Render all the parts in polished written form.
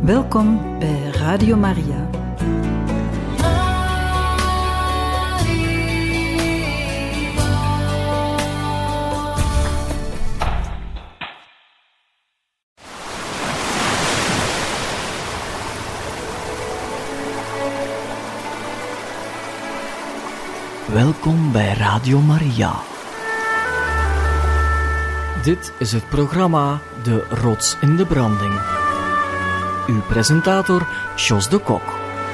Welkom bij Radio Maria. Welkom bij Radio Maria. Dit is het programma De Rots in de Branding. Uw presentator, Jos de Kok.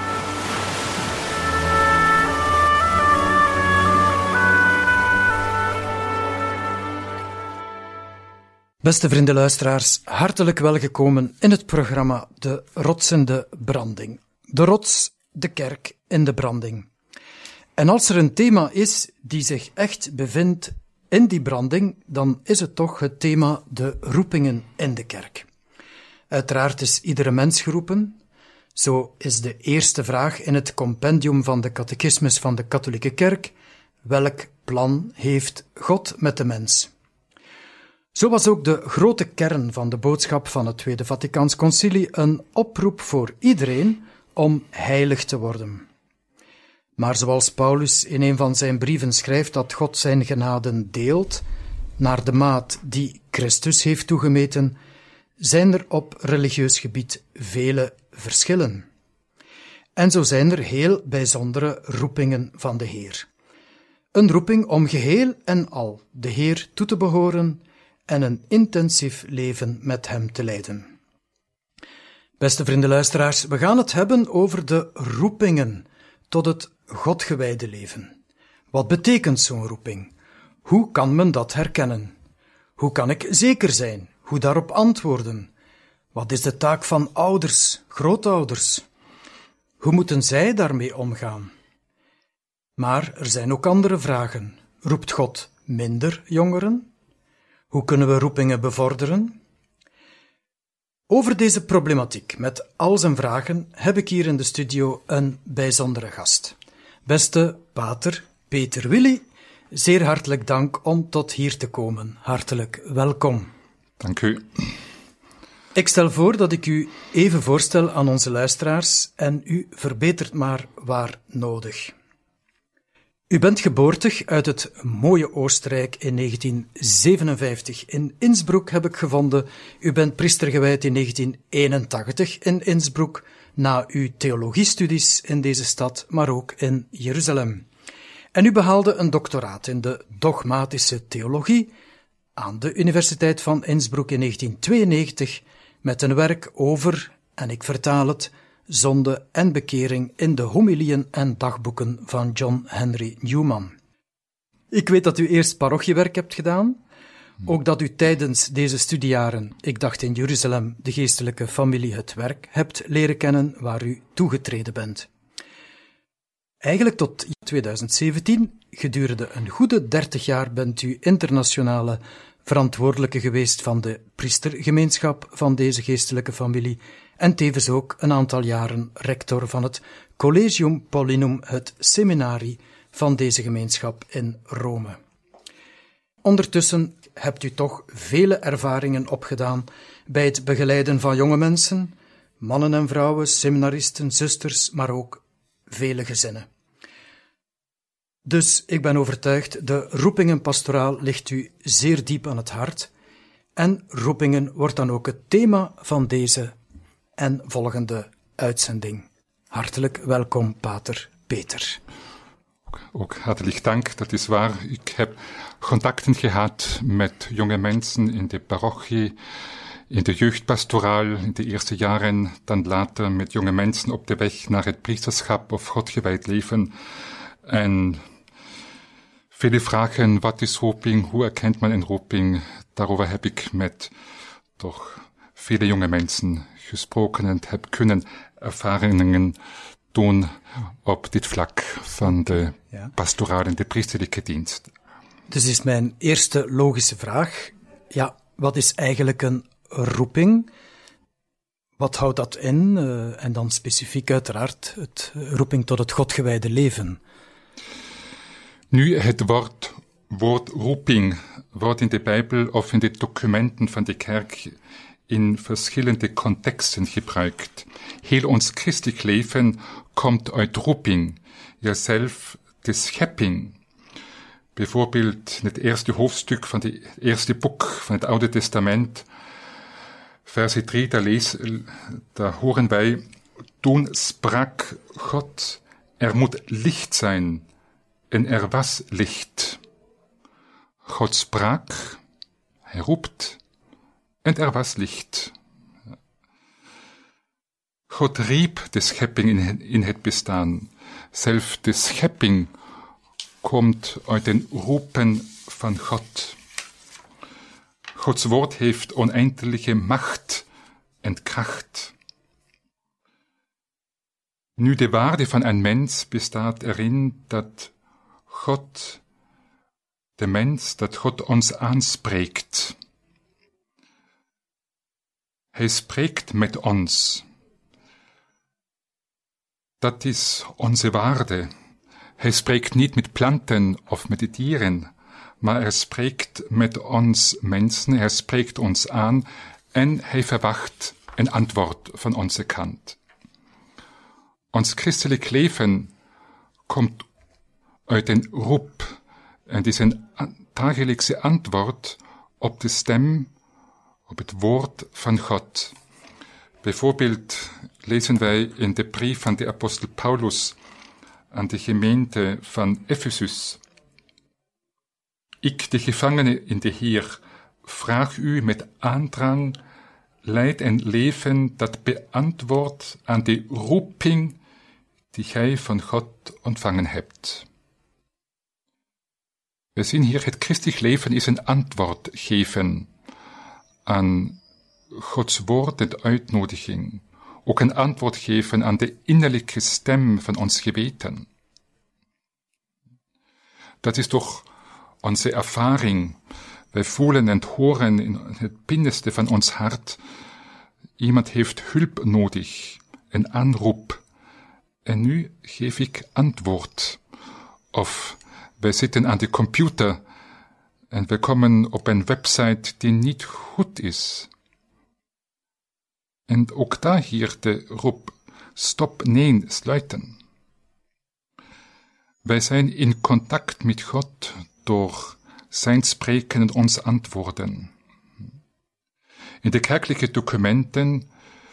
Beste vrienden luisteraars, hartelijk welgekomen in het programma De Rots in de Branding. De rots, de kerk in de branding. En als er een thema is die zich echt bevindt in die branding, dan is het toch het thema de roepingen in de kerk. Uiteraard is iedere mens geroepen. Zo is de eerste vraag in het compendium van de catechismus van de katholieke kerk: welk plan heeft God met de mens? Zo was ook de grote kern van de boodschap van het Tweede Vaticaans Concilie een oproep voor iedereen om heilig te worden. Maar zoals Paulus in een van zijn brieven schrijft dat God zijn genaden deelt, naar de maat die Christus heeft toegemeten, zijn er op religieus gebied vele verschillen. En zo zijn er heel bijzondere roepingen van de Heer. Een roeping om geheel en al de Heer toe te behoren en een intensief leven met Hem te leiden. Beste vrienden luisteraars, we gaan het hebben over de roepingen tot het Godgewijde leven. Wat betekent zo'n roeping? Hoe kan men dat herkennen? Hoe kan ik zeker zijn? Hoe daarop antwoorden? Wat is de taak van ouders, grootouders? Hoe moeten zij daarmee omgaan? Maar er zijn ook andere vragen. Roept God minder jongeren? Hoe kunnen we roepingen bevorderen? Over deze problematiek met al zijn vragen heb ik hier in de studio een bijzondere gast. Beste pater Peter Willy, zeer hartelijk dank om tot hier te komen. Hartelijk welkom. Dank u. Ik stel voor dat ik u even voorstel aan onze luisteraars en u verbetert maar waar nodig. U bent geboortig uit het mooie Oostenrijk in 1957. In Innsbruck heb ik gevonden. U bent priester gewijd in 1981 in Innsbruck, na uw theologiestudies in deze stad, maar ook in Jeruzalem. En u behaalde een doctoraat in de dogmatische theologie aan de Universiteit van Innsbruck in 1992 met een werk over, en ik vertaal het, zonde en bekering in de homilieën en dagboeken van John Henry Newman. Ik weet dat u eerst parochiewerk hebt gedaan, ook dat u tijdens deze studiejaren, ik dacht in Jeruzalem, de geestelijke familie Het Werk hebt leren kennen waar u toegetreden bent. Eigenlijk tot 2017, gedurende een goede 30 jaar, bent u internationale verantwoordelijke geweest van de priestergemeenschap van deze geestelijke familie en tevens ook een aantal jaren rector van het Collegium Paulinum, het seminarie van deze gemeenschap in Rome. Ondertussen hebt u toch vele ervaringen opgedaan bij het begeleiden van jonge mensen, mannen en vrouwen, seminaristen, zusters, maar ook vele gezinnen. Dus ik ben overtuigd, de roepingenpastoraal ligt u zeer diep aan het hart en roepingen wordt dan ook het thema van deze en volgende uitzending. Hartelijk welkom, pater Peter. Ook hartelijk dank, dat is waar. Ik heb contacten gehad met jonge mensen in de parochie, in de jeugdpastoraal in de eerste jaren, dan later met jonge mensen op de weg naar het priesterschap of godgewijd leven. En vele vragen, wat is roeping, hoe erkent man een roeping, daarover heb ik met toch vele jonge mensen gesproken en heb kunnen ervaringen doen op dit vlak van de pastoraal en de priesterlijke dienst. Dus is mijn eerste logische vraag, wat is eigenlijk een roeping? Wat houdt dat in? En dan specifiek uiteraard het roeping tot het godgewijde leven. Nu, het woord roeping wordt in de Bijbel of in de documenten van de kerk in verschillende contexten gebruikt. Heel ons christelijk leven komt uit roeping, jezelf de schepping. Bijvoorbeeld in het eerste hoofdstuk van het eerste boek van het Oude Testament, versie 3, daar horen wij, toen sprak God, er moet licht zijn, en er was licht. God sprak, hij roept, en er was licht. God riep de schepping in het bestaan. Zelf de schepping komt uit een roepen van God. Gods woord heeft oneindige macht en kracht. Nu, de waarde van een mens bestaat erin dat God, de mens, dat God ons aanspreekt. Hij spreekt met ons. Dat is onze waarde. Hij spreekt niet met planten of met de dieren, maar hij spreekt met ons mensen, hij spreekt ons aan en hij verwacht een antwoord van onze kant. Ons christelijk leven komt uit een roep en het is een dagelijkse antwoord op de stem, op het woord van God. Bijvoorbeeld lezen wij in de brief van de apostel Paulus aan de gemeente van Ephesus. Ik, de gevangene in de Heer, vraag u met aandrang, leid een leven dat beantwoordt aan de roeping die gij van God ontvangen hebt. We zien hier, het christelijk leven is een antwoord geven aan Gods woord en uitnodiging. Ook een antwoord geven aan de innerlijke stem van ons geweten. Dat is toch onze ervaring. Wij voelen en horen in het binnenste van ons hart, iemand heeft hulp nodig, een aanroep. En nu geef ik antwoord. Of wij zitten aan de computer en we komen op een website die niet goed is. En ook daar hier de roep, stop, nee, sluiten. Wij zijn in contact met God door zijn spreken en ons antwoorden. In de kerkelijke documenten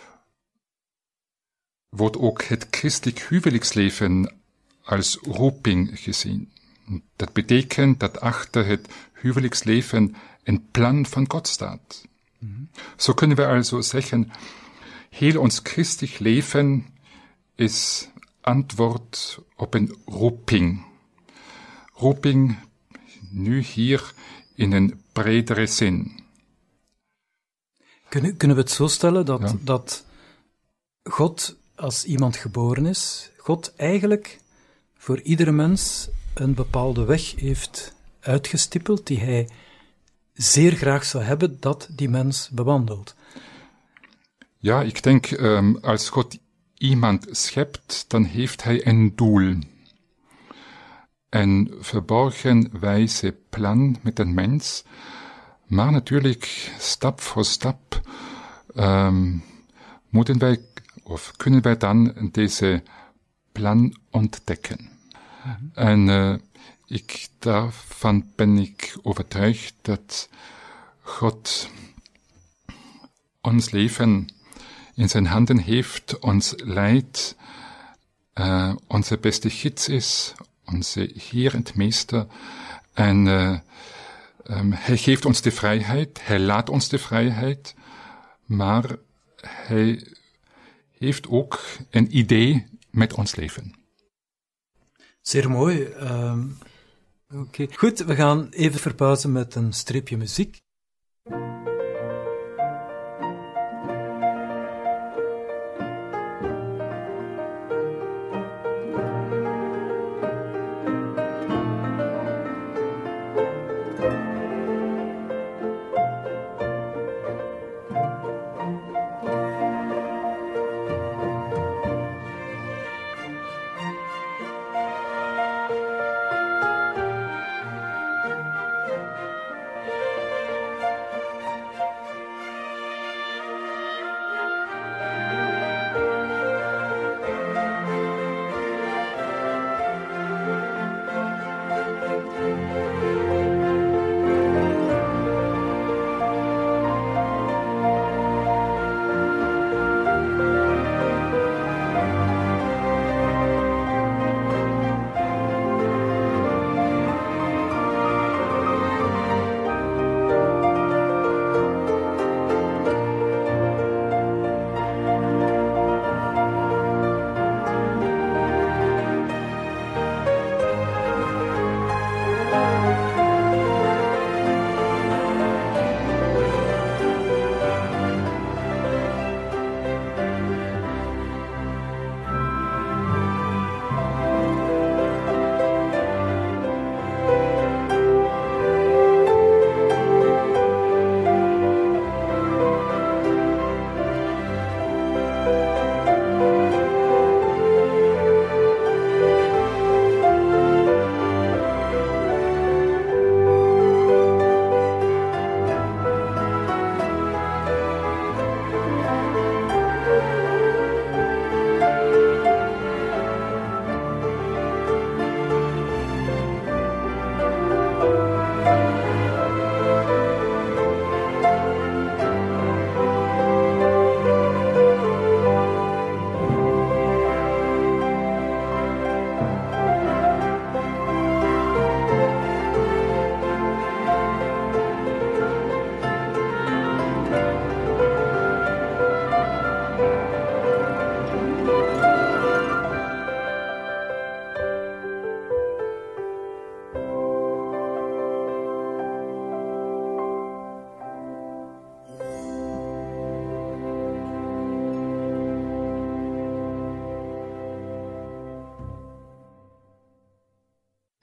wordt ook het christelijk huwelijksleven als roeping gezien. Dat betekent dat achter het huwelijksleven een plan van God staat. Zo kunnen we also zeggen, heel ons christelijk leven is antwoord op een roeping. Roeping nu hier in een bredere zin. Kunnen we het zo stellen dat God, als iemand geboren is, God eigenlijk voor iedere mens een bepaalde weg heeft uitgestippeld die hij zeer graag zou hebben dat die mens bewandelt? Ja, ik denk, als God iemand schept, dan heeft hij een doel. Een verborgen wijze plan met een mens, maar natuurlijk stap voor stap moeten wij of kunnen wij dan deze plan ontdekken. En daarvan ben ik overtuigd dat God ons leven in zijn handen heeft, ons leidt, onze beste gids is, onze Heer en Meester. En hij geeft ons de vrijheid, hij laat ons de vrijheid, maar hij heeft ook een idee met ons leven. Zeer mooi. Oké. Goed, we gaan even verpauzen met een streepje muziek.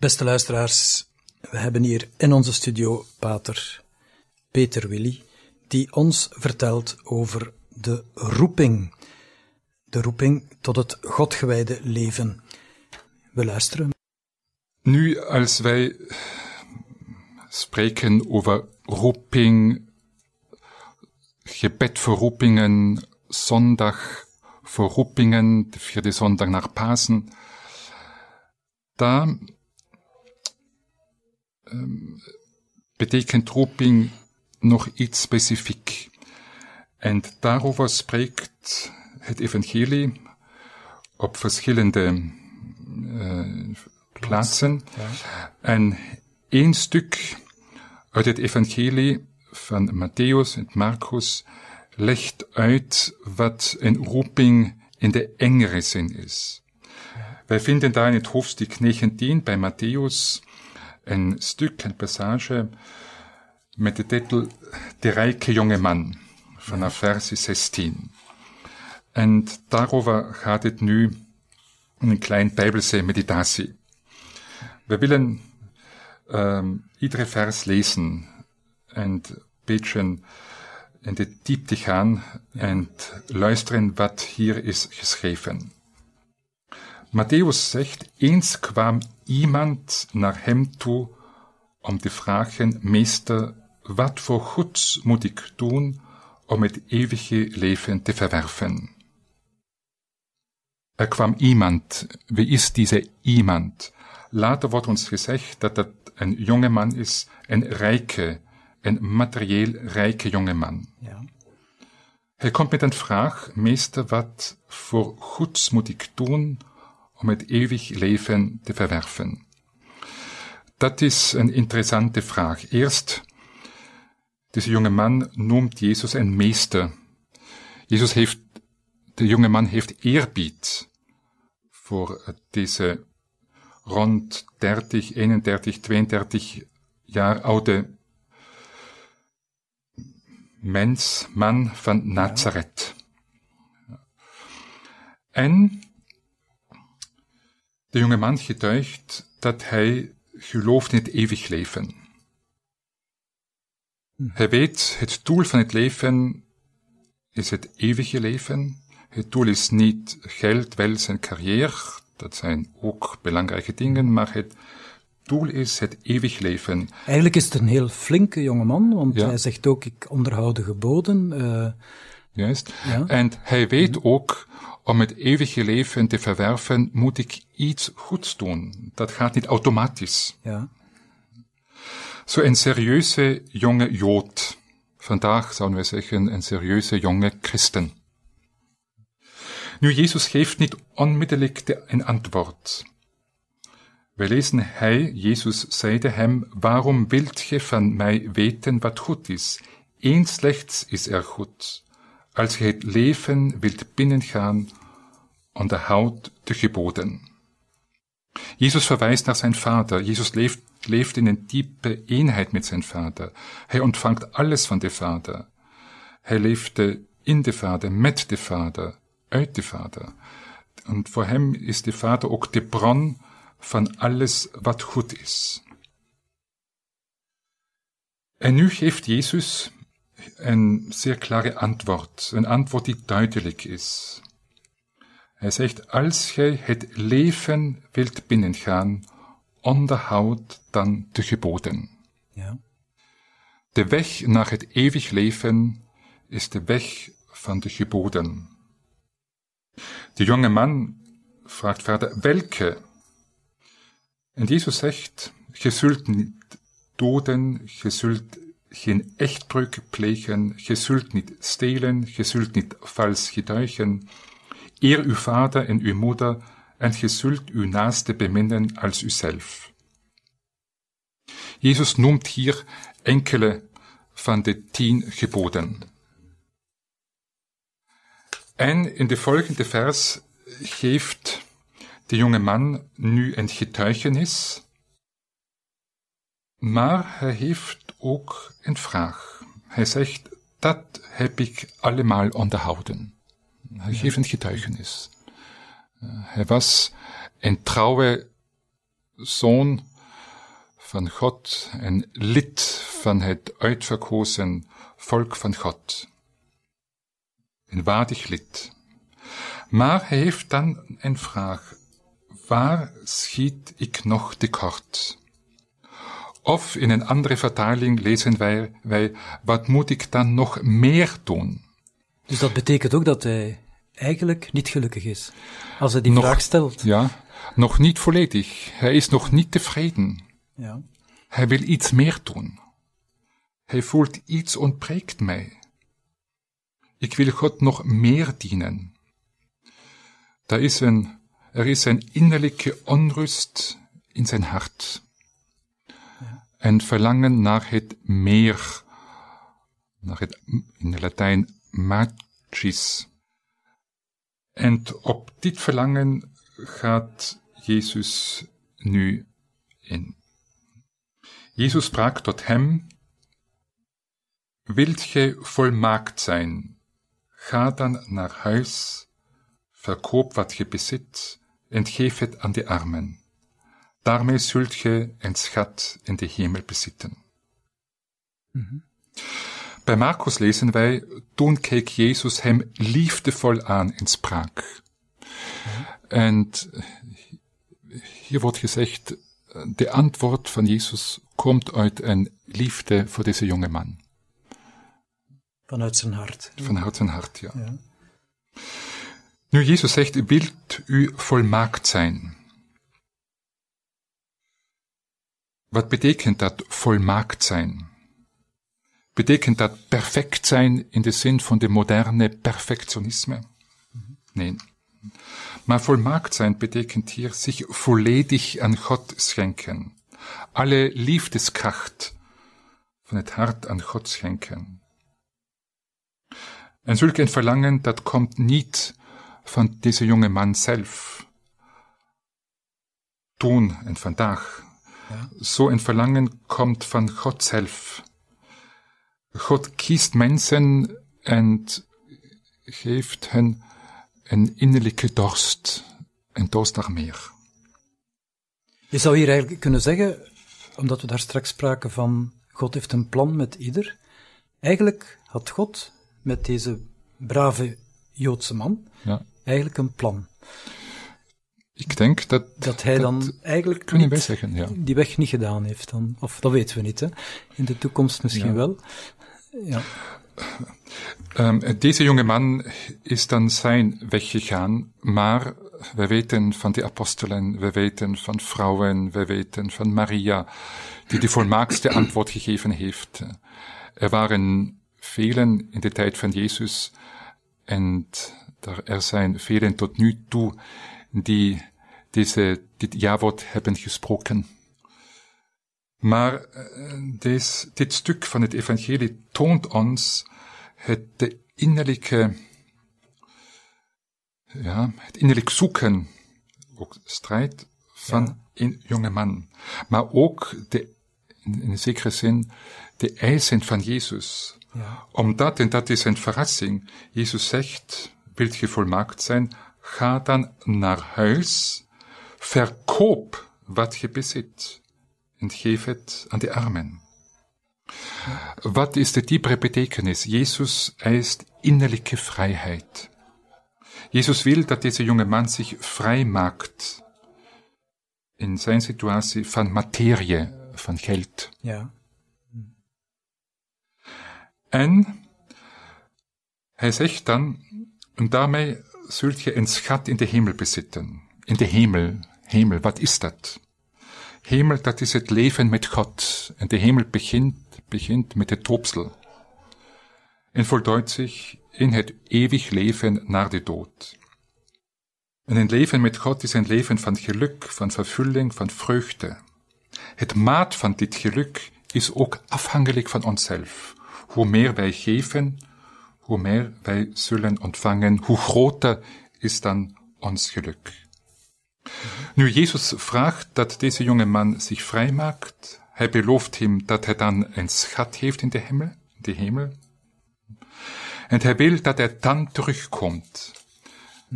Beste luisteraars, we hebben hier in onze studio pater Peter Willy, die ons vertelt over de roeping. De roeping tot het Godgewijde leven. We luisteren. Nu, als wij spreken over roeping, gebed voor roepingen, zondag voor roepingen, de 4e zondag na Pasen, da betekent roeping nog iets specifiek. En daarover spreekt het evangelie op verschillende plaatsen. Ja. En één stuk uit het evangelie van Matthäus en Marcus legt uit wat een roeping in de engere zin is. Wij vinden daar in het hoofdstuk 19 bij Matthäus een stuk, een passage met de titel De rijke jonge man, vanaf vers 16. En daarover gaat het nu een klein bijbelse meditatie. We willen iedere vers lezen en een beetje in de diepte gaan en luisteren wat hier is geschreven. Matthäus zegt, eens kwam iemand naar hem toe om te vragen, meester, wat voor goeds moet ik doen om het eeuwige leven te verwerven? Er kwam iemand. Wie is deze iemand? Later wordt ons gezegd dat het een jonge man is, een rijke, een materieel rijke jonge man. Ja. Hij komt met een vraag, meester, wat voor goeds moet ik doen om het eeuwig leven te verwerven? Dat is een interessante vraag. Eerst, deze jonge man noemt Jezus een meester. De jonge man heeft eerbied voor deze rond 30, 31, 32 jaar oude man van Nazareth. En de jonge man getuigt dat hij gelooft in het eeuwig leven. Hij weet, het doel van het leven is het eeuwige leven. Het doel is niet geld, welzijn en carrière. Dat zijn ook belangrijke dingen, maar het doel is het eeuwig leven. Eigenlijk is het een heel flinke jongeman, want hij zegt ook, ik onderhoud de geboden. Juist. Ja. En hij weet ook, om het eeuwige leven te verwerven, moet ik iets goeds doen. Dat gaat niet automatisch. Ja. Zo een serieuze jonge Jood. Vandaag zouden we zeggen, een serieuze jonge christen. Nu, Jezus geeft niet onmiddellijk een antwoord. We lezen Jezus zeide hem, waarom wilt ge van mij weten wat goed is? Eén slechts is er goed. Als je het leven wilt binnengaan, onderhoud de geboden. Jezus verwijst naar zijn vader. Jezus leeft in een diepe eenheid met zijn vader. Hij ontvangt alles van de vader. Hij leefde in de vader, met de vader, uit de vader. En voor hem is de vader ook de bron van alles wat goed is. En nu geeft Jezus een zeer klare antwoord, een antwoord die duidelijk is. Hij zegt, als gij het leven wilt binnengaan, onderhoud dan de geboden. Ja. De weg naar het eeuwig leven is de weg van de geboden. De jonge man vraagt verder, welke? En Jezus zegt, je zult niet doden, je zult geen echtbreuk plegen, je zult niet stelen, je zult niet vals getuigen. Eer uw vader en uw moeder, en je zult uw naaste beminnen als uzelf. Jezus noemt hier enkele van de 10 geboden. En in de volgende vers geeft de jonge man nu een getuigenis, maar hij heeft ook een vraag. Hij zegt, dat heb ik allemaal onderhouden. Hij geeft een getuigenis. Hij was een trouwe zoon van God en lid van het uitverkozen volk van God. Een waardig lid. Maar hij heeft dan een vraag. Waar schiet ik nog tekort? Of in een andere vertaling lezen wij wat moet ik dan nog meer doen? Dus dat betekent ook dat hij eigenlijk niet gelukkig is, als hij die vraag stelt. Ja, nog niet volledig. Hij is nog niet tevreden. Ja. Hij wil iets meer doen. Hij voelt iets ontbreekt mij. Ik wil God nog meer dienen. Er is een innerlijke onrust in zijn hart. Ja. En verlangen naar het meer, naar het in het Latijn magis. En op dit verlangen gaat Jezus nu in. Jezus sprak tot hem: Wilt gij volmaakt zijn? Ga dan naar huis, verkoop wat je bezit en geef het aan de armen. Daarmee zult je een schat in de hemel bezitten. Mm-hmm. Bij Markus lezen wij: Toen keek Jezus hem liefdevol aan en sprak. Mm-hmm. En hier wordt gezegd, de antwoord van Jezus komt uit een liefde voor deze jonge man. Vanuit zijn hart. Vanuit zijn hart, ja. Nu, Jezus zegt, wilt u volmaakt zijn? Wat betekent dat volmaakt zijn? Betekent dat perfect zijn in de zin van de moderne perfectionisme? Nee. Maar volmaakt zijn betekent hier zich volledig aan God schenken. Alle liefdeskracht van het hart aan God schenken. En zulk een verlangen, dat komt niet van deze jonge man zelf. Toen en vandaag. Ja. Zo'n verlangen komt van God zelf. God kiest mensen en geeft hen een innerlijke dorst. Een dorst naar meer. Je zou hier eigenlijk kunnen zeggen, omdat we daar straks spraken van God heeft een plan met ieder. Eigenlijk had God met deze brave Joodse man eigenlijk een plan. Ik denk dat hij dan eigenlijk kunnen wij zeggen, ja. Die weg niet gedaan heeft dan. Of dat weten we niet, hè. In de toekomst misschien wel. Ja. Deze jonge man is dan zijn weg gegaan, maar we weten van de apostelen, we weten van vrouwen, we weten van Maria, die de volmaakste antwoord gegeven heeft. Er waren velen in de tijd van Jezus en er zijn velen tot nu toe die dit jawoord hebben gesproken. Maar dit stuk van het evangelie toont ons het innerlijke zoeken, ook strijd van een jonge man. Maar ook in een zekere zin de eisen van Jezus. Ja. Omdat, en dat is een verrassing, Jezus zegt, wilt je volmaakt zijn, ga dan naar huis, verkoop wat je bezit en geef het aan de armen. Ja. Wat is de diepere betekenis? Jezus eist innerlijke vrijheid. Jezus wil dat deze jonge man zich vrij maakt in zijn situatie van materie, van geld. Ja. En hij zegt dan, en daarmee zult je een schat in de hemel bezitten. In de hemel, wat is dat? Hemel, dat is het leven met God. En de hemel begint met het doopsel. En voltooit zich in het eeuwig leven na de dood. En een leven met God is een leven van geluk, van vervulling, van vreugde. Het maat van dit geluk is ook afhankelijk van onszelf. Hoe meer wij geven, hoe meer wij zullen ontvangen, hoe groter is dan ons geluk. Nu, Jezus vraagt dat deze jonge man zich vrijmaakt. Hij belooft hem dat hij dan een schat heeft in de hemel. En hij wil dat hij dan terugkomt.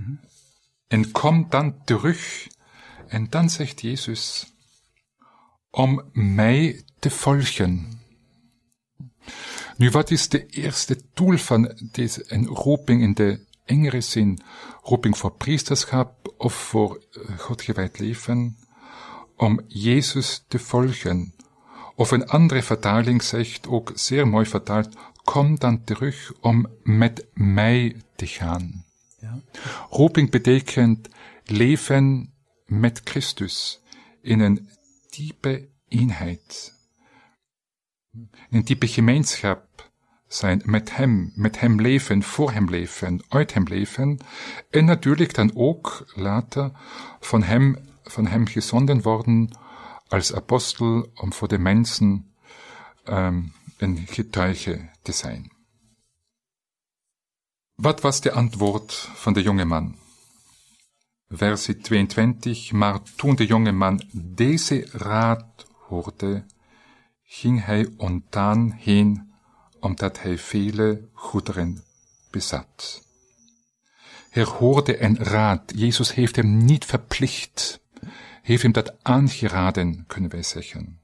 En komt dan terug. En dan zegt Jezus, om mij te volgen. Nu, wat is de eerste doel van deze roeping in de engere zin? Roeping voor priesterschap of voor Godgewijd leven? Om Jezus te volgen. Of een andere vertaling zegt, ook zeer mooi vertaald, kom dan terug om met mij te gaan. Ja. Roeping betekent leven met Christus in een diepe eenheid. In een diepe gemeenschap zijn met hem leven, voor hem leven, uit hem leven. En natuurlijk dan ook later van hem gezonden worden als apostel om voor de mensen een getuige te zijn. Wat was de antwoord van de jonge man? Versie 22, maar toen de jonge man deze raad hoorde, ging hij ontdaan heen, omdat hij vele goederen bezat. Hij hoorde een raad. Jezus heeft hem niet verplicht, heeft hem dat aangeraden, kunnen wij zeggen.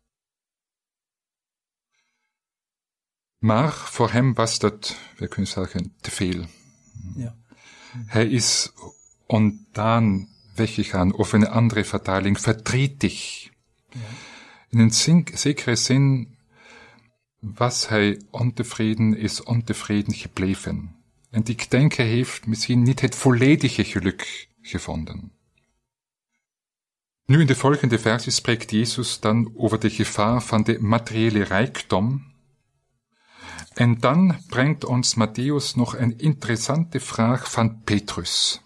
Maar voor hem was dat, we kunnen zeggen, te veel. Ja. Hij is ontdaan weggegaan, of in een andere vertaling, verdrietig. Ja. In een zekere zin was hij ontevreden, is ontevreden gebleven. En ik denk, hij heeft misschien niet het volledige geluk gevonden. Nu in de volgende versie spreekt Jezus dan over de gevaar van de materiële rijkdom. En dan brengt ons Matthäus nog een interessante vraag van Petrus.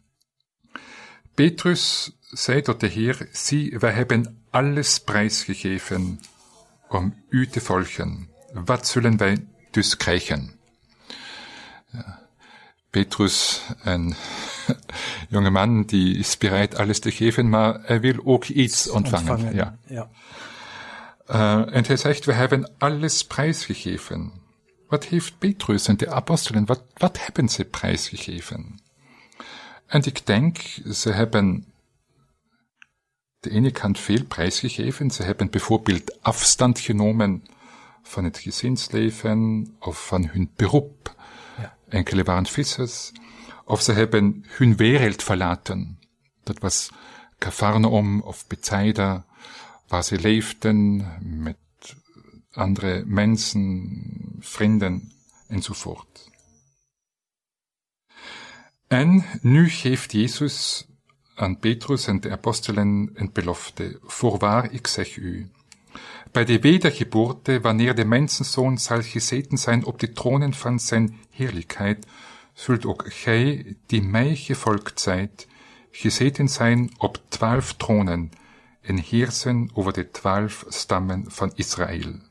Petrus zei tot de Heer, zie, wij hebben alles prijsgegeven om u te volgen. Wat zullen wij dus krijgen? Ja. Petrus, een jonge man, die is bereid alles te geven, maar hij wil ook iets ontvangen. Ja. En hij zegt, we hebben alles prijsgegeven. Wat heeft Petrus en de apostelen, wat hebben ze prijsgegeven? En ik denk, ze hebben de ene kant veel prijsgegeven. Ze hebben bijvoorbeeld afstand genomen van het gezinsleven of van hun beroep. Ja. Enkele waren vissers. Of ze hebben hun wereld verlaten. Dat was Cafarnaum of Bethsaida, waar ze leefden met andere mensen, vrienden enzovoort. En nu geeft Jezus aan Petrus en de apostelen een belofte. Voorwaar, ik zeg u, bij de wedergeboorte, wanneer de mensenzoon zal gezeten zijn op de tronen van zijn heerlijkheid, zult ook gij, die mij gevolgd zijt, gezeten zijn op 12 tronen en heersen over de 12 stammen van Israël.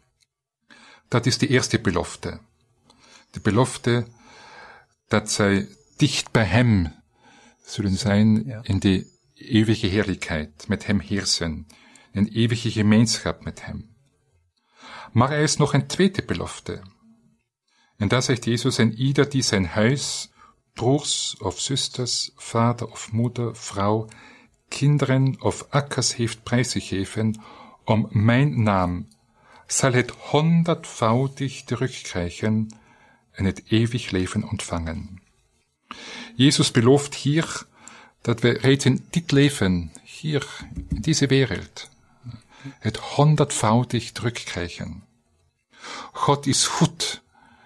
Dat is de eerste belofte. De belofte dat zij dicht bij hem zullen zijn in de eeuwige heerlijkheid, met hem heersen, een eeuwige gemeenschap met hem. Maar er is nog een tweede belofte. En daar zegt Jezus, en ieder die zijn huis, broers of zusters, vader of moeder, vrouw, kinderen of akkers heeft prijsgegeven om mijn naam, zal het 100-voudig terugkrijgen en het eeuwig leven ontvangen. Jezus belooft hier dat we reeds in dit leven, hier, in deze wereld, het 100-voudig terugkrijgen. God is goed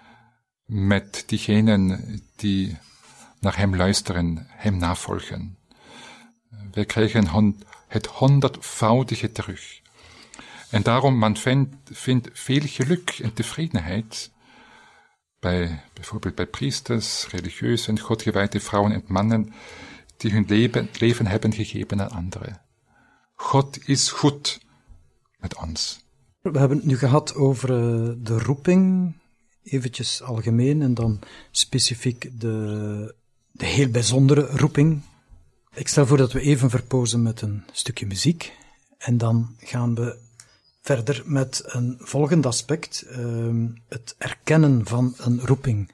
met diegenen die naar hem luisteren, hem navolgen. Wij krijgen het 100-voudige terug. En daarom, man vindt veel geluk en tevredenheid bijvoorbeeld bij priesters, religieuzen, godgewijde vrouwen en mannen, die hun leven hebben gegeven aan anderen. God is goed met ons. We hebben het nu gehad over de roeping, eventjes algemeen, en dan specifiek de heel bijzondere roeping. Ik stel voor dat we even verpozen met een stukje muziek, en dan gaan we verder met een volgend aspect, het erkennen van een roeping.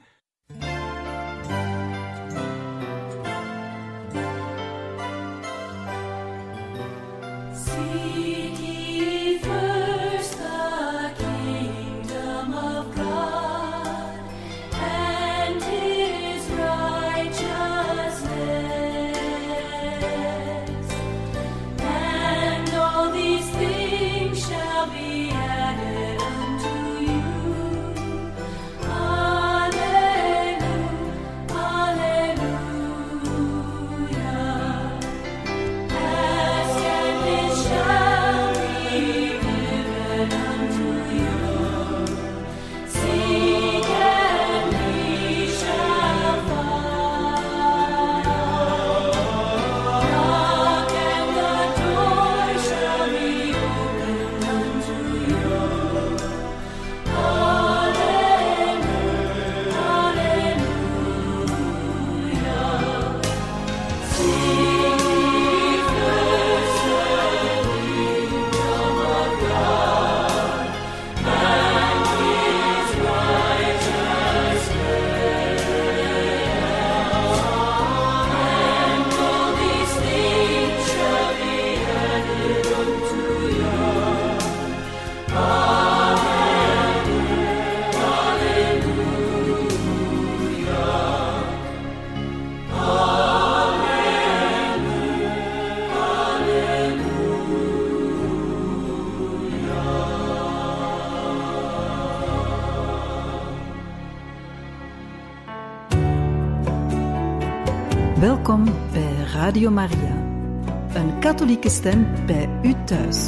Sidi Welkom bij Radio Maria. Een katholieke stem bij u thuis.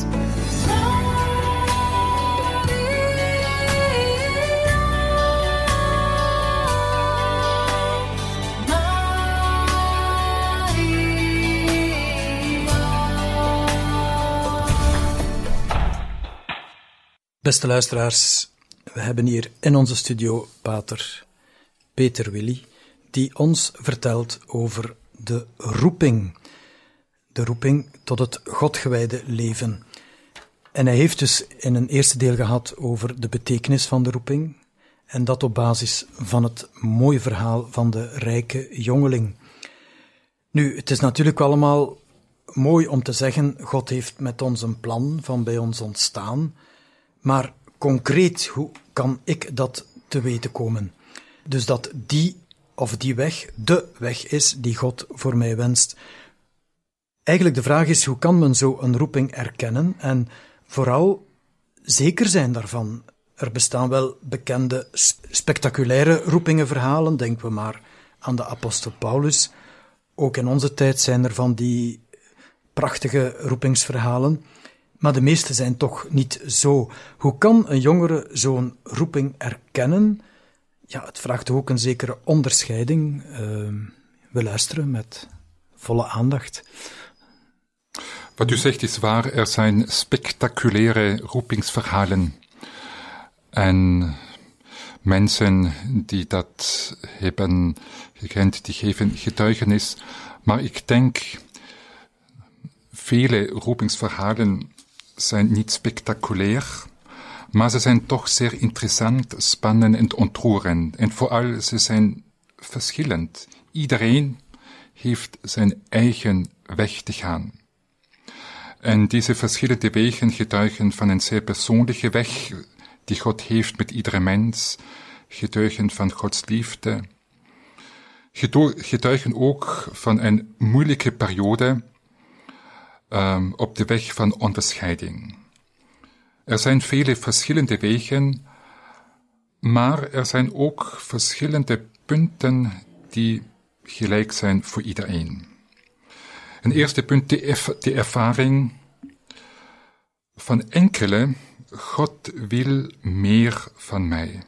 Beste luisteraars, we hebben hier in onze studio pater Peter Willy, die ons vertelt over de roeping. De roeping tot het Godgewijde leven. En hij heeft dus in een eerste deel gehad over de betekenis van de roeping, en dat op basis van het mooie verhaal van de rijke jongeling. Nu, het is natuurlijk allemaal mooi om te zeggen, God heeft met ons een plan van bij ons ontstaan, maar concreet, hoe kan ik dat te weten komen? Dus dat die of die weg de weg is die God voor mij wenst. Eigenlijk de vraag is, hoe kan men zo een roeping erkennen en vooral zeker zijn daarvan? Er bestaan wel bekende spectaculaire roepingenverhalen, denken we maar aan de apostel Paulus. Ook in onze tijd zijn er van die prachtige roepingsverhalen, maar de meeste zijn toch niet zo. Hoe kan een jongere zo'n roeping erkennen? Ja, het vraagt ook een zekere onderscheiding. We luisteren met volle aandacht. Wat u zegt is waar, er zijn spectaculaire roepingsverhalen. En mensen die dat hebben gekend, die geven getuigenis. Maar ik denk, vele roepingsverhalen zijn niet spectaculair, maar ze zijn toch zeer interessant, spannend en ontroerend. En vooral, ze zijn verschillend. Iedereen heeft zijn eigen weg te gaan. En deze verschillende wegen getuigen van een zeer persoonlijke weg, die God heeft met iedere mens, getuigen van Gods liefde, getuigen ook van een moeilijke periode op de weg van onderscheiding. Er zijn vele verschillende wegen, maar er zijn ook verschillende punten die gelijk zijn voor iedereen. Een eerste punt, de ervaring van enkele, God wil meer van mij.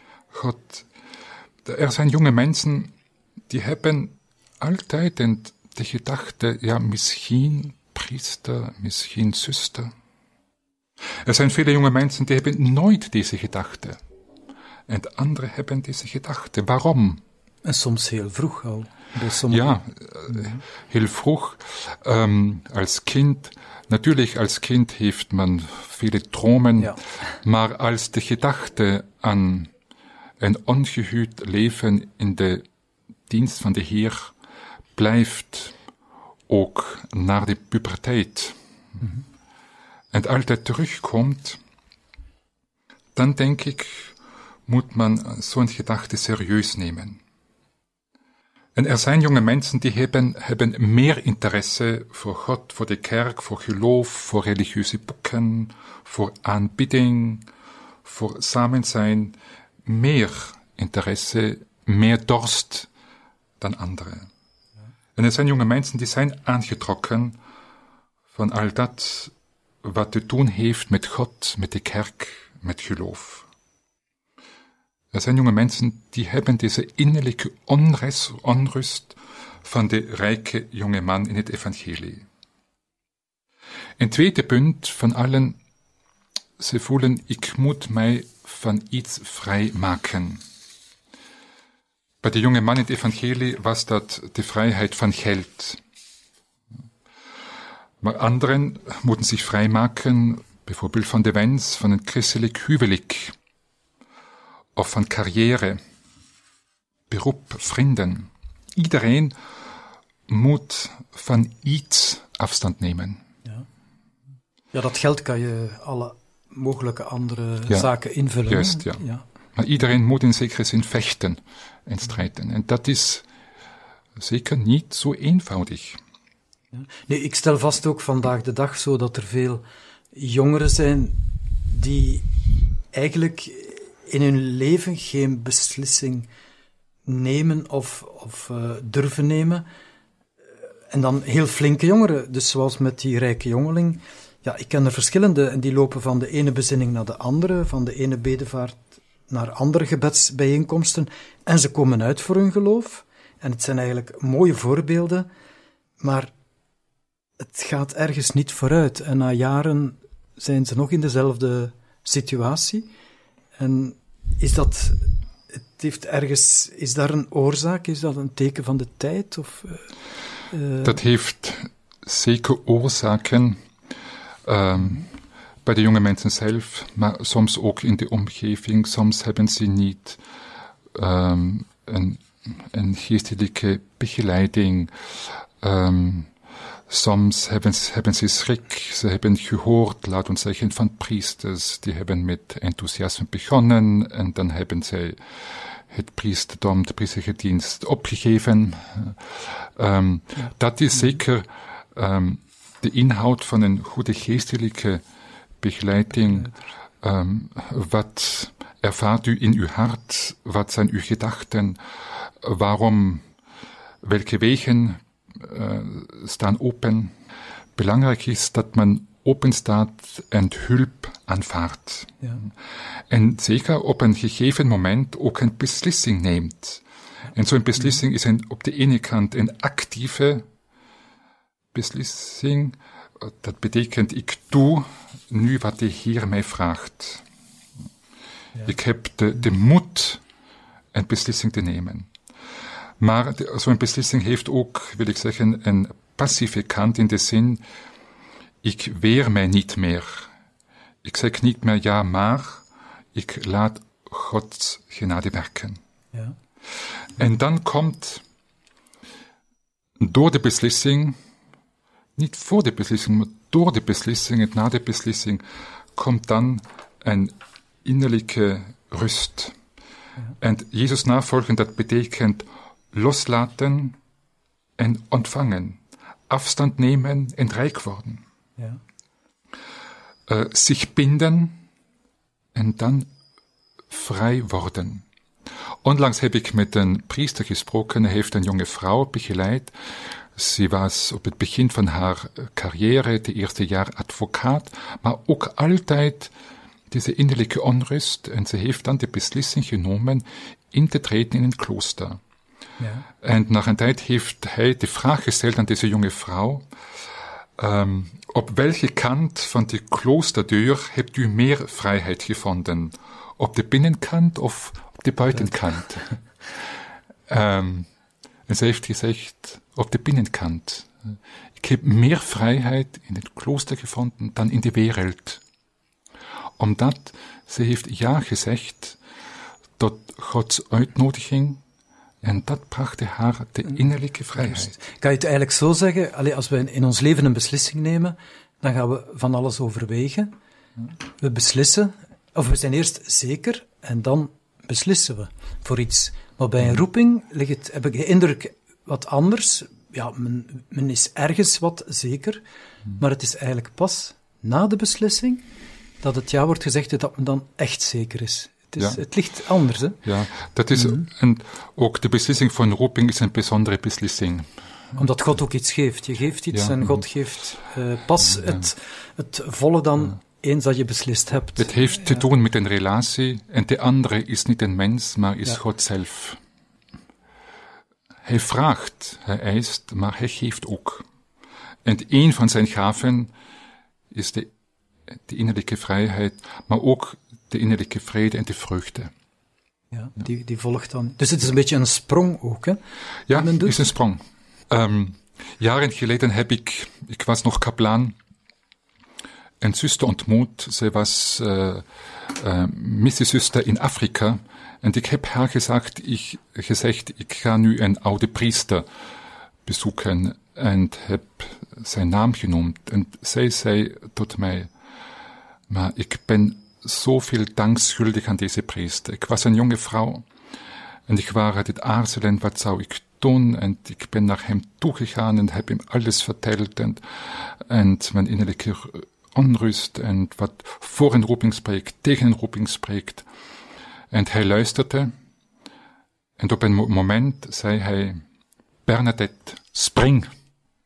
Er zijn jonge mensen, die hebben altijd de gedachte, ja, misschien priester, misschien zuster. Er zijn vele jonge mensen die hebben nooit deze gedachte. En de anderen hebben deze gedachte. Waarom? En soms heel vroeg al. Ja, heel vroeg. Als kind, natuurlijk als kind heeft man vele dromen. Ja. Maar als de gedachte aan een ongehuwd leven in de dienst van de Heer blijft ook naar de puberteit. Mm-hmm. En altijd terugkomt, dan denk ik, moet man zo'n gedachte serieus nemen. En er zijn jonge mensen die hebben meer interesse voor God, voor de kerk, voor geloof, voor religieuze boeken, voor aanbidding, voor samen zijn, meer interesse, meer dorst dan anderen. En er zijn jonge mensen die zijn aangetrokken van al dat wat te doen heeft met God, met de kerk, met geloof. Er zijn jonge mensen die hebben deze innerlijke onrust van de rijke jonge man in het evangelie. Een tweede punt van allen, ze voelen, ik moet mij van iets vrijmaken. Bij de jonge man in het evangelie was dat de vrijheid van geld. Maar anderen moeten zich vrijmaken, bijvoorbeeld van de wens van een christelijk huwelijk, of van carrière, beroep, vrienden. Iedereen moet van iets afstand nemen. Ja, dat geld kan je alle mogelijke andere zaken invullen. Juist, ja. Maar iedereen moet in zekere zin vechten en strijden. En dat is zeker niet zo eenvoudig. Ja. Nee, ik stel vast ook vandaag de dag zo dat er veel jongeren zijn die eigenlijk in hun leven geen beslissing nemen of durven nemen, En dan heel flinke jongeren, dus zoals met die rijke jongeling. Ja, ik ken er verschillende en die lopen van de ene bezinning naar de andere, van de ene bedevaart naar andere gebedsbijeenkomsten. En ze komen uit voor hun geloof. En het zijn eigenlijk mooie voorbeelden, maar het gaat ergens niet vooruit. En na jaren zijn ze nog in dezelfde situatie. En is daar een oorzaak? Is dat een teken van de tijd? Dat heeft zeker oorzaken bij de jonge mensen zelf, maar soms ook in de omgeving. Soms hebben ze niet een geestelijke begeleiding. Soms hebben ze schrik. Ze hebben gehoord, laten we zeggen, van priesters. Die hebben met enthousiasme begonnen en dan hebben zij het priesterdom, de priesterlijke dienst opgegeven. Dat is zeker de inhoud van een goede geestelijke begeleiding. Wat ervaart u in uw hart? Wat zijn uw gedachten? Welke wegen staan open? Belangrijk is dat men open staat en hulp aanvaardt. Ja. En zeker op een gegeven moment ook een beslissing neemt. En zo'n beslissing is op de ene kant een actieve beslissing. Dat betekent, ik doe nu wat de Heer mij vraagt. Ja. Ik heb de moed een beslissing te nemen. Maar zo'n beslissing heeft ook, wil ik zeggen, een passieve kant in de zin, ik weer mij niet meer. Ik zeg niet meer ja, maar ik laat Gods genade werken. Ja. En dan komt door de beslissing, niet voor de beslissing, maar door de beslissing en na de beslissing, komt dan een innerlijke rust. Ja. En Jezus navolgen, dat betekent loslaten en ontvangen. Afstand nemen en rijk worden. Ja. Zich binden en dan vrij worden. Onlangs heb ik met een priester gesproken, hij heeft een jonge vrouw begeleid. Ze was op het begin van haar carrière, de eerste jaar advocaat, maar ook altijd deze innerlijke onrust. En ze heeft dan de beslissing genomen in te treden in een klooster. Ja. En na een tijd heeft hij de vraag gesteld aan deze jonge vrouw, op welke kant van de kloosterdeur hebt u meer vrijheid gevonden? Op de binnenkant of op de buitenkant? En ze heeft gezegd, op de binnenkant. Ik heb meer vrijheid in het klooster gevonden dan in de wereld. Omdat ze heeft ja gezegd tot Gods uitnodiging. En dat bracht haar de innerlijke vrijheid. Kan je het eigenlijk zo zeggen, als we in ons leven een beslissing nemen, dan gaan we van alles overwegen. We beslissen, of we zijn eerst zeker, en dan beslissen we voor iets. Maar bij een roeping heb ik de indruk wat anders. Ja, men is ergens wat zeker, maar het is eigenlijk pas na de beslissing dat het ja wordt gezegd en dat men dan echt zeker is. Het ligt anders, hè? Ja, dat is, en ook de beslissing van roeping is een bijzondere beslissing. Omdat God ook iets geeft. Je geeft iets en God geeft pas het volle dan eens dat je beslist hebt. Het heeft te doen met een relatie en de andere is niet een mens, maar is God zelf. Hij vraagt, hij eist, maar hij geeft ook. En een van zijn gaven is de innerlijke vrijheid, maar ook de innerlijke vrede en de vreugde. Ja, die volgt dan. Dus het is een beetje een sprong ook, hè? Ja, het is een sprong. Jaren geleden heb ik was nog kaplaan, een zuster ontmoet. Zij was missiezuster in Afrika. En ik heb haar gezegd, ik ga nu een oude priester bezoeken. En heb zijn naam genoemd. En zij zei tot mij, maar ik ben zoveel dank schuldig aan deze priester. Ik was een jonge vrouw en ik was aan het aarzelen, wat zou ik doen? En ik ben naar hem toegegaan en heb hem alles verteld en mijn innerlijke onrust en wat voor een roeping spreekt, tegen een roeping spreekt. En hij luisterde en op een moment zei hij, Bernadette, spring.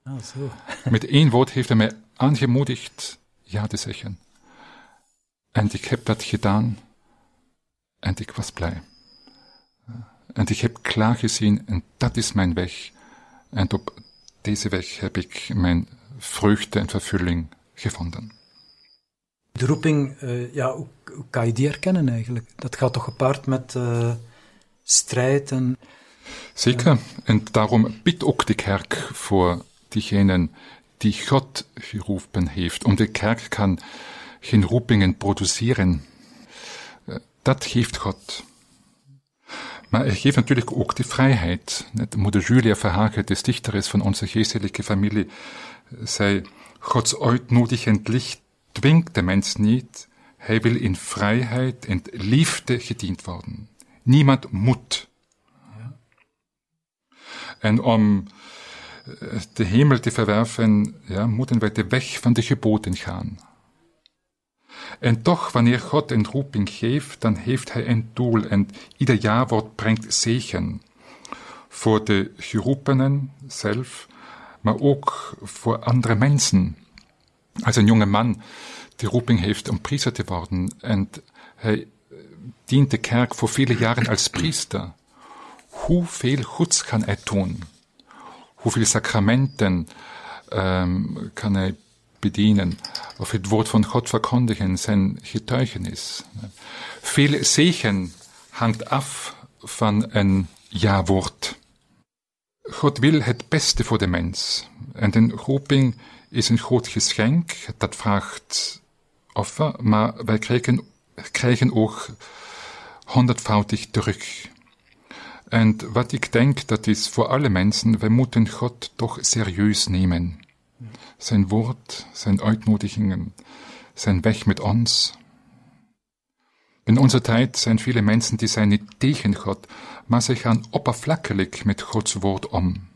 Ah, zo. Met één woord heeft hij mij aangemoedigd ja te zeggen. En ik heb dat gedaan en ik was blij. En ik heb klaar gezien en dat is mijn weg. En op deze weg heb ik mijn vreugde en vervulling gevonden. De roeping, hoe kan je die herkennen eigenlijk? Dat gaat toch gepaard met strijd en... Zeker, en daarom bidt ook de kerk voor diegenen die God geroepen heeft. Om de kerk kan geen roepingen produceren. Dat geeft God. Maar hij geeft natuurlijk ook de vrijheid. Moeder Julia Verhagen, de dichteres van onze geestelijke familie, zei, Gods uitnodigend licht dwingt de mens niet. Hij wil in vrijheid en liefde gediend worden. Niemand moet. En om de hemel te verwerven, moeten wij de weg van de geboden gaan. En toch, wanneer God een roeping geeft, dan heeft hij een doel en ieder jaarwoord brengt zegen. Voor de geroepenen zelf, maar ook voor andere mensen. Als een jonge man de roeping heeft om priester te worden en hij dient de kerk voor vele jaren als priester. Hoeveel goeds kan hij doen? Hoeveel sacramenten kan hij bedienen? Of het woord van God verkondigen, zijn getuigenis. Veel zegen hangt af van een ja-woord. God wil het beste voor de mens. En een roeping is een groot geschenk. Dat vraagt offer, maar wij krijgen ook 100-voudig terug. En wat ik denk, dat is voor alle mensen, wij moeten God toch serieus nemen. Zijn woord, zijn uitnodigingen, zijn weg met ons. In onze tijd zijn viele mensen die zijn niet tegen God, maar ze gaan oppervlakkelijk met Gods woord om.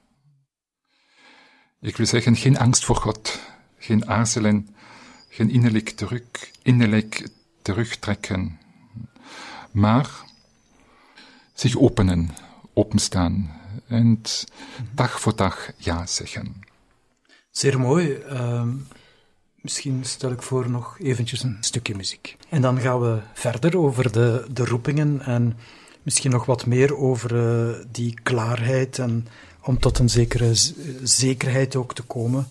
Ik wil zeggen, geen angst voor God, geen aarzelen, geen innerlijk terugtrekken, maar zich openstaan en dag voor dag ja zeggen. Zeer mooi. Misschien stel ik voor nog eventjes een stukje muziek. En dan gaan we verder over de roepingen en misschien nog wat meer over die klaarheid en om tot een zekere zekerheid ook te komen.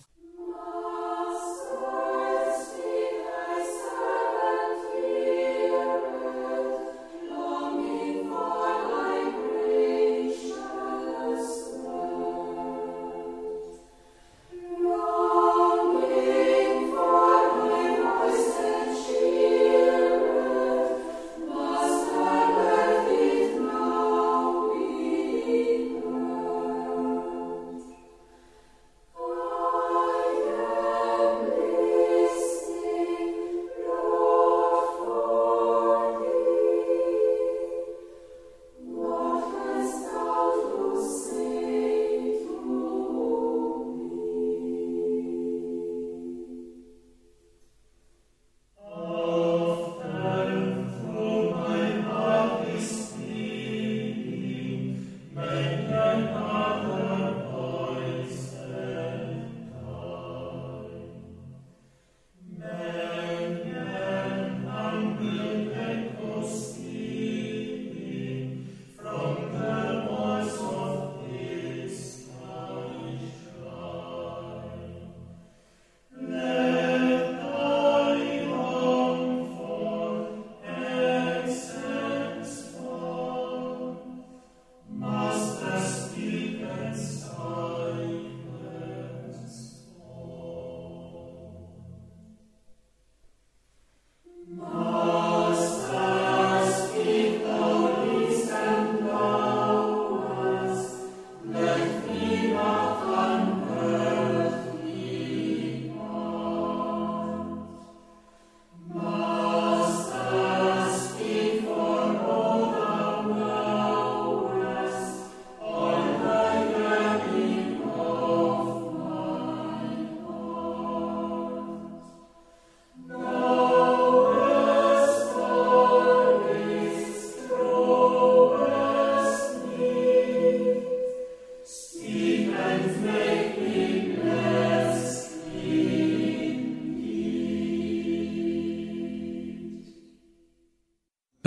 Oh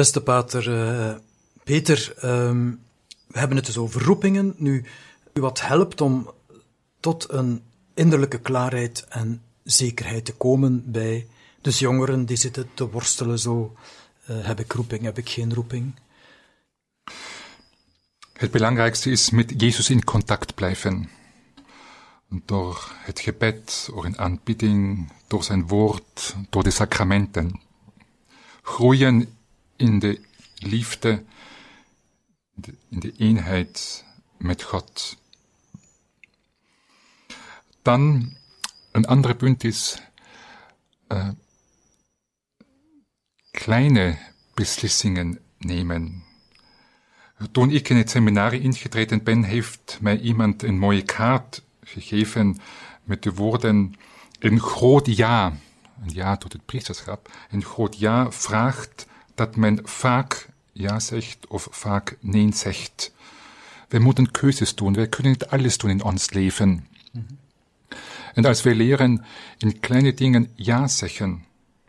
Beste pater Peter, we hebben het dus over roepingen. Nu, wat helpt om tot een innerlijke klaarheid en zekerheid te komen bij dus jongeren die zitten te worstelen zo, heb ik roeping, heb ik geen roeping? Het belangrijkste is met Jezus in contact blijven. Door het gebed, door een aanbidding, door zijn woord, door de sacramenten. Groeien in de liefde, in de eenheid met God. Dan, een ander punt is, kleine beslissingen nemen. Toen ik in het seminarie ingetreden ben, heeft mij iemand een mooie kaart gegeven met de woorden: een groot ja, een ja tot het priesterschap, een groot ja vraagt dat men vaak ja zegt of vaak nee zegt. Wij moeten keuzes doen, wij kunnen niet alles doen in ons leven. Mm-hmm. En als wij leren in kleine dingen ja zeggen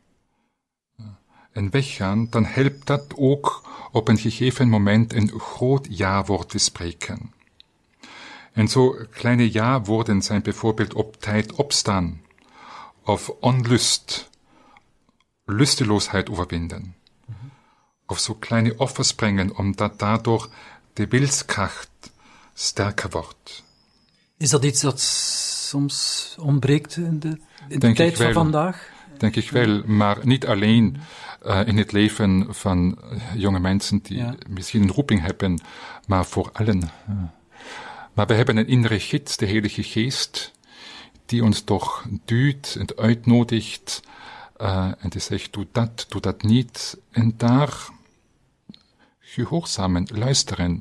en weggaan, dan helpt dat ook op een gegeven moment een groot ja-woord te spreken. En zo kleine ja-woorden zijn bijvoorbeeld op tijd opstaan, of onlust, lusteloosheid overwinden. Mm-hmm. Of zo kleine offers brengen, omdat daardoor de wilskracht sterker wordt. Is dat iets dat soms ontbreekt in de tijd van vandaag? Denk ik wel, maar niet alleen in het leven van jonge mensen die misschien een roeping hebben, maar voor allen. Maar we hebben een innere gids, de Heilige Geest, die ons toch duwt en uitnodigt en die zegt, doe dat niet. En daar gehoorzamen, luisteren.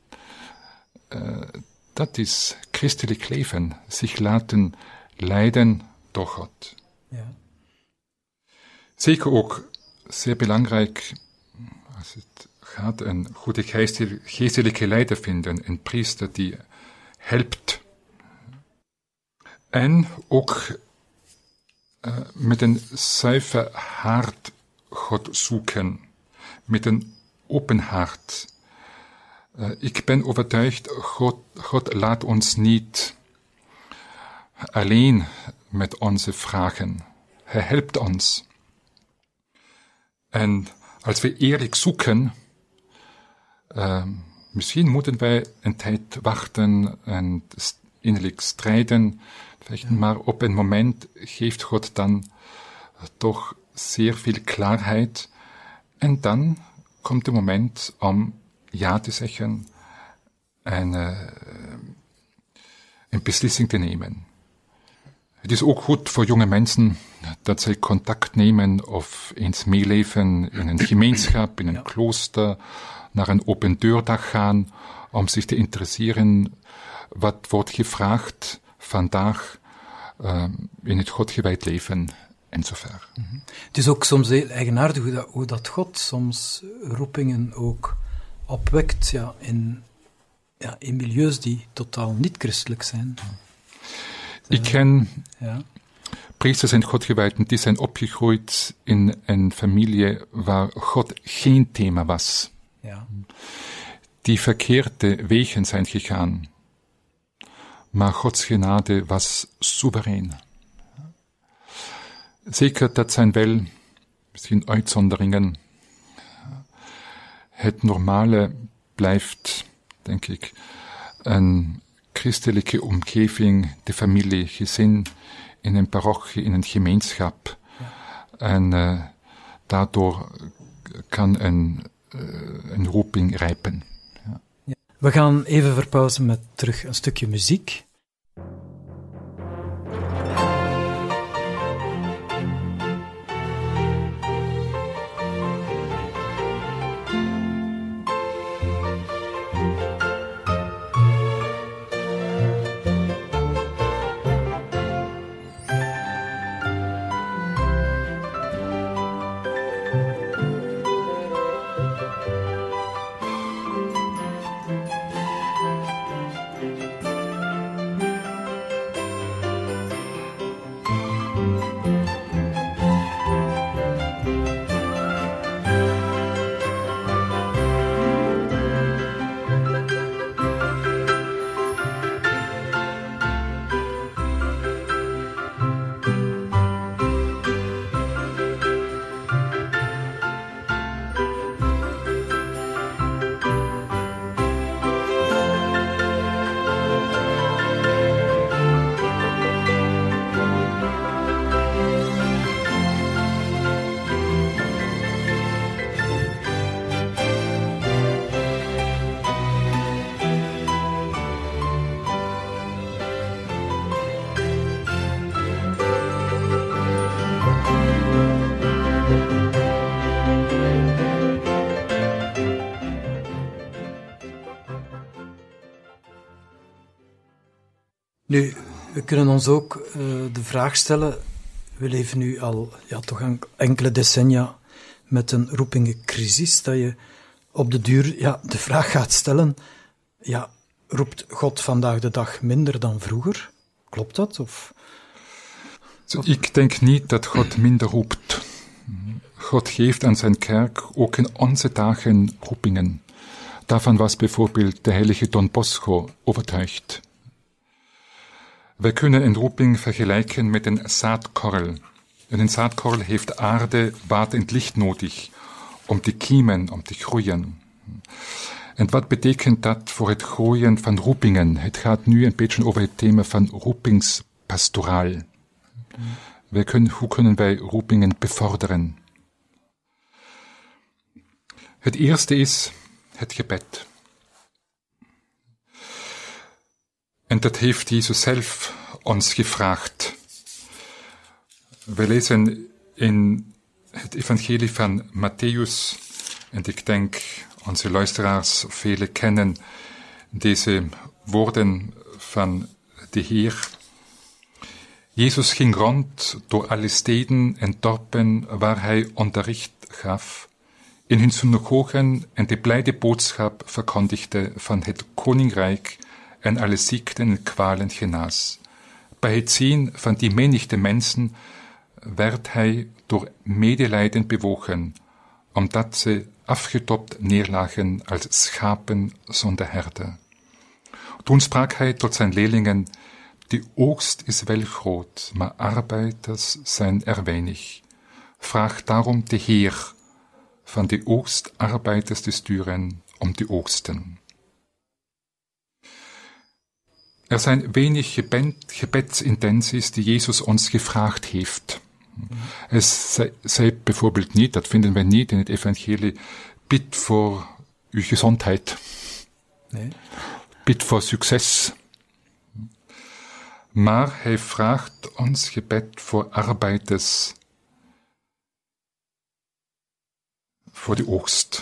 Dat is christelijk leven, zich laten leiden door God. Ja. Zeker ook zeer belangrijk, als het gaat, een goede geestelijke leider vinden, een priester die helpt. En ook met een zuiver hart God zoeken, met een open hart. Ik ben overtuigd, God laat ons niet alleen met onze vragen. Hij helpt ons. En als we eerlijk zoeken, misschien moeten wij een tijd wachten en innerlijk strijden, maar op een moment geeft God dan toch zeer veel klaarheid. En dan komt het moment om ja te zeggen en een beslissing te nemen. Het is ook goed voor jonge mensen dat zij contact nemen of eens meeleven in een gemeenschap, in een klooster, naar een open deurdag gaan, om zich te interesseren wat wordt gevraagd vandaag in het Godgewijd leven en zo ver. Mm-hmm. Het is ook soms heel eigenaardig hoe dat God soms roepingen ook opwekt in milieus die totaal niet christelijk zijn. Ik ken priesters en Godgewijden die zijn opgegroeid in een familie waar God geen thema was. Ja. Die verkeerde wegen zijn gegaan. Maar Gods genade was soeverein. Zeker, dat zijn wel misschien uitzonderingen. Het normale blijft, denk ik, een christelijke omgeving, de familie, gezin, in een parochie, in een gemeenschap. Ja. En daardoor kan een roeping rijpen. Ja. Ja. We gaan even verpauzen met terug een stukje muziek. Nu, we kunnen ons ook de vraag stellen, we leven nu al toch enkele decennia met een roepingencrisis, dat je op de duur de vraag gaat stellen, roept God vandaag de dag minder dan vroeger? Klopt dat? Ik denk niet dat God minder roept. God geeft aan zijn kerk ook in onze dagen roepingen. Daarvan was bijvoorbeeld de heilige Don Bosco overtuigd. Wij kunnen een roeping vergelijken met een zaadkorrel. En een zaadkorrel heeft aarde, water en licht nodig om te kiemen, om te groeien. En wat betekent dat voor het groeien van roepingen? Het gaat nu een beetje over het thema van roepingspastoraal. Hoe kunnen wij roepingen bevorderen? Het eerste is het gebed. En dat heeft Jezus zelf ons gevraagd. We lezen in het evangelie van Matthäus, en ik denk onze luisteraars velen kennen deze woorden van de Heer. Jezus ging rond door alle steden en dorpen waar hij onderricht gaf, in hun synagogen en de blijde boodschap verkondigde van het koninkrijk en alle ziekten en kwalen genas. Bij het zien van die menigte mensen werd hij door medelijden bewogen, omdat ze afgetopt neerlagen als schapen zonder herde. Toen sprak hij tot zijn leerlingen: de oogst is wel groot, maar arbeiders zijn er weinig. Vraag daarom de Heer van de oogst arbeiders te sturen om te oogsten. Er zijn weinig gebedsintenties die Jezus ons gevraagd heeft. Hij zei bijvoorbeeld niet, dat vinden we niet in het evangelie, bid voor uw gezondheid. Nee. Bid voor succes. Maar hij vraagt ons gebed voor arbeiders, voor de oogst.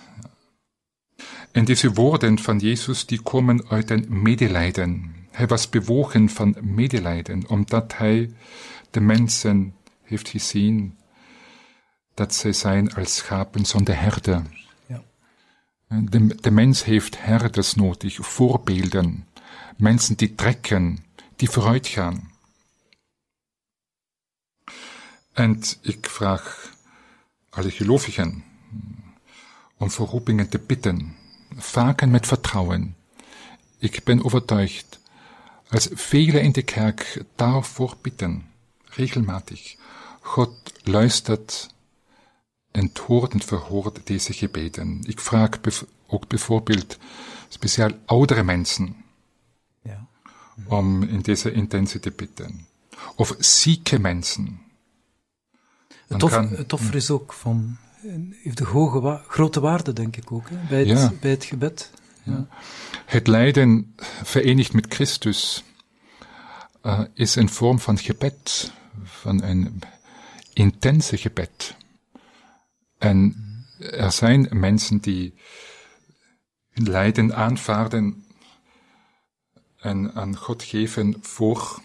En deze woorden van Jezus, die komen uit een medelijden. Hij was bewogen van medelijden, omdat hij de mensen heeft gezien dat zij zijn als schapen zonder herde. Ja. De mens heeft herders nodig, voorbeelden, mensen die trekken, die vooruit gaan. En ik vraag alle gelovigen om voor roepingen te bidden, vaak en met vertrouwen. Ik ben overtuigd, als velen in de kerk daarvoor bidden, regelmatig, God luistert en hoort en verhoort deze gebeden. Ik vraag ook bijvoorbeeld speciaal oudere mensen om in deze intentie te bidden. Of zieke mensen. Het offer is ook heeft de grote waarde, denk ik ook, hè, bij het gebed. Ja. Het lijden verenigd met Christus is een vorm van gebed, van een intense gebed. En er zijn mensen die hun lijden aanvaarden en aan God geven voor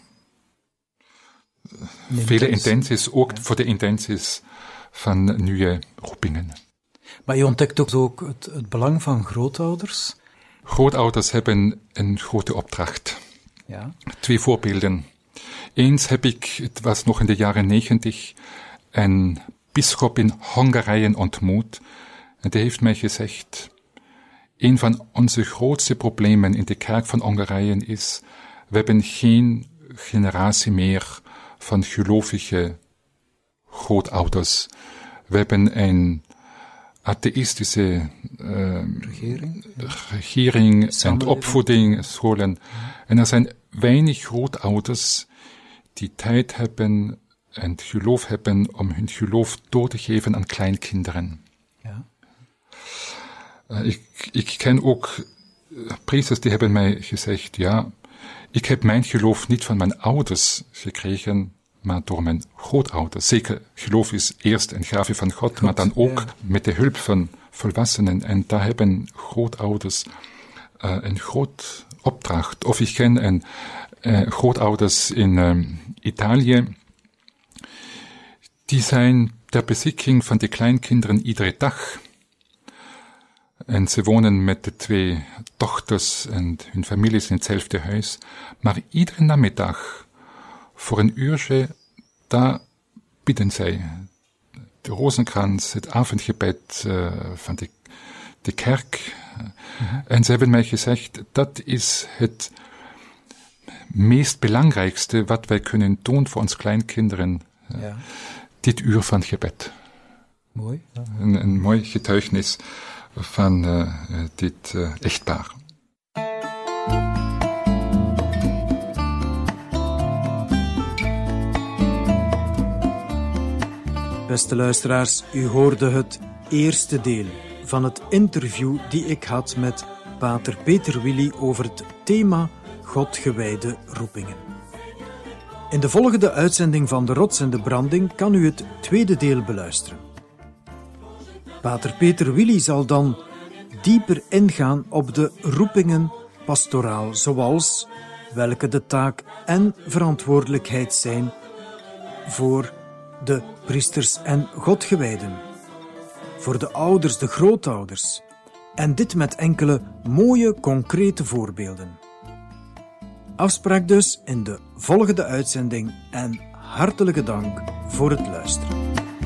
vele intenties, ook voor de intenties van nieuwe roepingen. Maar je ontdekt ook het belang van grootouders. Grootouders hebben een grote opdracht. Ja. 2 voorbeelden. Eens heb ik, het was nog in de jaren 90, een bisschop in Hongarije ontmoet. En die heeft mij gezegd, een van onze grootste problemen in de kerk van Hongarije is, we hebben geen generatie meer van gelovige grootouders. We hebben een atheïstische regering en opvoeding, scholen. En er zijn weinig grootouders die tijd hebben en geloof hebben om hun geloof door te geven aan kleinkinderen. Ja. Ik ken ook priesters die hebben mij gezegd, ja, ik heb mijn geloof niet van mijn ouders gekregen, maar door mijn grootouders. Zeker, geloof is eerst een gave van God, maar dan ook met de hulp van volwassenen. En daar hebben grootouders een groot opdracht. Of ik ken grootouders in Italië. Die zijn ter beschikking van de kleinkinderen iedere dag. En ze wonen met de 2 dochters en hun families in hetzelfde huis. Maar iedere namiddag, voor een uurtje, daar bidden zij de rozenkrans, het avondgebed van de kerk. En ze hebben mij gezegd, dat is het meest belangrijkste wat wij kunnen doen voor ons kleinkinderen. Ja. Dit uur van gebed. Mooi. Ja. Een mooi getuigenis van dit echtpaar. Beste luisteraars, u hoorde het eerste deel van het interview die ik had met pater Peter Willy over het thema Godgewijde roepingen. In de volgende uitzending van De Rots en de Branding kan u het tweede deel beluisteren. Pater Peter Willy zal dan dieper ingaan op de roepingen pastoraal, zoals welke de taak en verantwoordelijkheid zijn voor de priesters en godgewijden, voor de ouders, de grootouders, en dit met enkele mooie, concrete voorbeelden. Afspraak dus in de volgende uitzending en hartelijke dank voor het luisteren.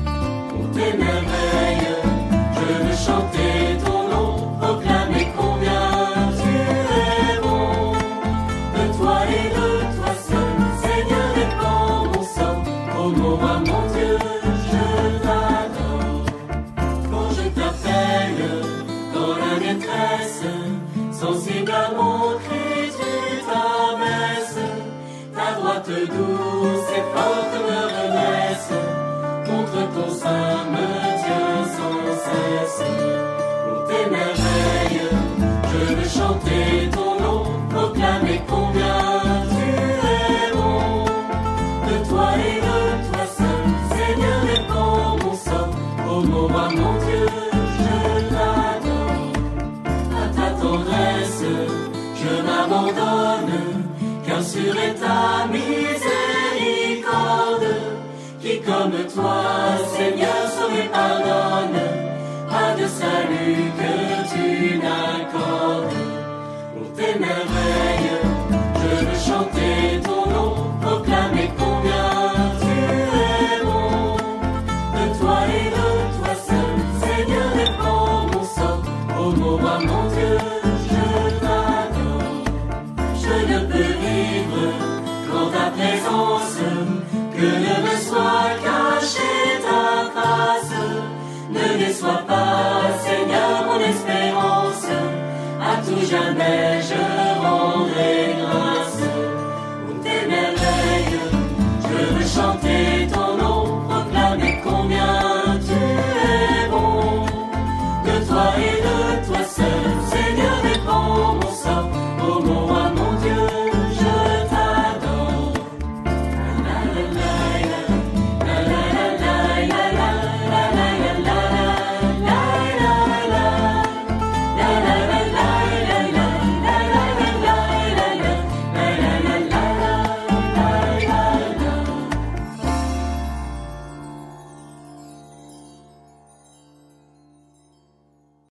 Douce et forte me redresse, contre ton sein me tient sans cesse. Pour tes merveilles, je veux chanter ton nom, proclamer combien tu es bon. De toi et de toi seul, Seigneur, réponds mon sort. Oh mon roi, mon Dieu, je t'adore. À ta tendresse, je m'abandonne, car sur est ta miséricorde, qui comme toi, Seigneur, sauve et pardonne, pas de salut que tu n'accordes. Pour tes merveilles, je veux chanter ton nom, proclamer combien tu es bon. De toi et de toi seul, Seigneur, réponds mon sort. Oh mon roi, mon Dieu, je t'adore. Je ne peux vivre dans ta présence, que ne me soit cachée ta face. Ne déçois pas, Seigneur, mon espérance, à tout jamais je rendrai grâce. Pour tes merveilles, je veux chanter ton nom, proclamer combien tu es bon. De toi et de toi seul, Seigneur, réponds mon sort. Oh mon roi, mon Dieu, je t'adore. La, la, la.